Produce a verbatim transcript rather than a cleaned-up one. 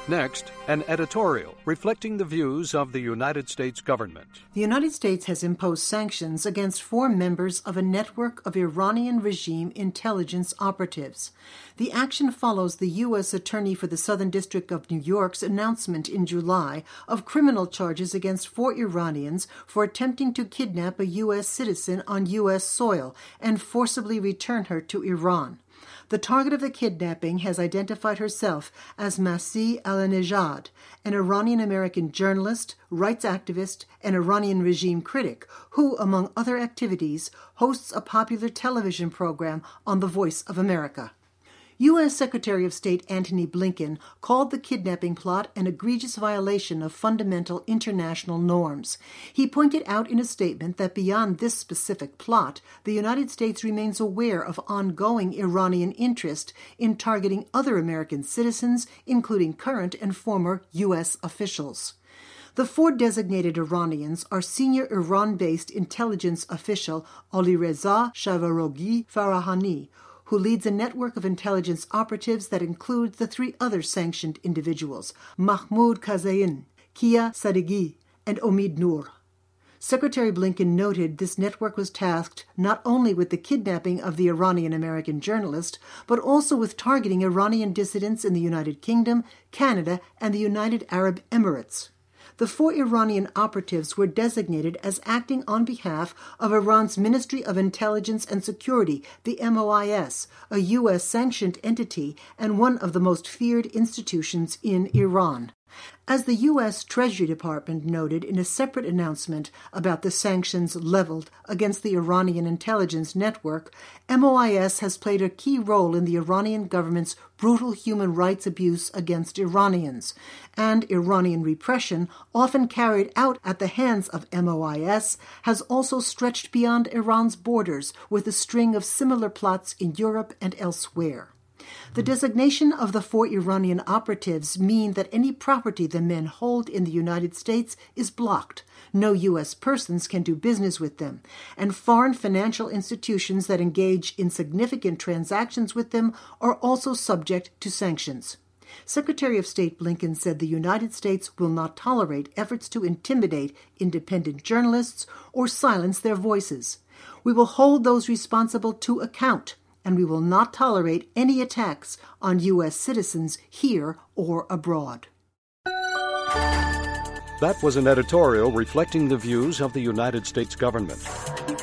Next, an editorial reflecting the views of the United States government. The United States has imposed sanctions against four members of a network of Iranian regime intelligence operatives. The action follows the U S Attorney for the Southern District of New York's announcement in July of criminal charges against four Iranians for attempting to kidnap a U S citizen on U S soil and forcibly return her to Iran. The target of the kidnapping has identified herself as Masih Alinejad, an Iranian-American journalist, rights activist, and Iranian regime critic who, among other activities, hosts a popular television program on The Voice of America. U S Secretary of State Antony Blinken called the kidnapping plot an egregious violation of fundamental international norms. He pointed out in a statement that beyond this specific plot, the United States remains aware of ongoing Iranian interest in targeting other American citizens, including current and former U S officials. The four designated Iranians are senior Iran-based intelligence official Alireza Shavaroghi Farahani, who leads a network of intelligence operatives that includes the three other sanctioned individuals, Mahmoud Kazain, Kia Sadeghi, and Omid Noor. Secretary Blinken noted this network was tasked not only with the kidnapping of the Iranian-American journalist, but also with targeting Iranian dissidents in the United Kingdom, Canada, and the United Arab Emirates. The four Iranian operatives were designated as acting on behalf of Iran's Ministry of Intelligence and Security, the M O I S, a U S-sanctioned entity and one of the most feared institutions in Iran. As the U S Treasury Department noted in a separate announcement about the sanctions leveled against the Iranian intelligence network, M O I S has played a key role in the Iranian government's brutal human rights abuse against Iranians, and Iranian repression, often carried out at the hands of M O I S, has also stretched beyond Iran's borders with a string of similar plots in Europe and elsewhere. The designation of the four Iranian operatives mean that any property the men hold in the United States is blocked. No U S persons can do business with them, and foreign financial institutions that engage in significant transactions with them are also subject to sanctions. Secretary of State Blinken said the United States will not tolerate efforts to intimidate independent journalists or silence their voices. We will hold those responsible to account, and we will not tolerate any attacks on U S citizens here or abroad. That was an editorial reflecting the views of the United States government.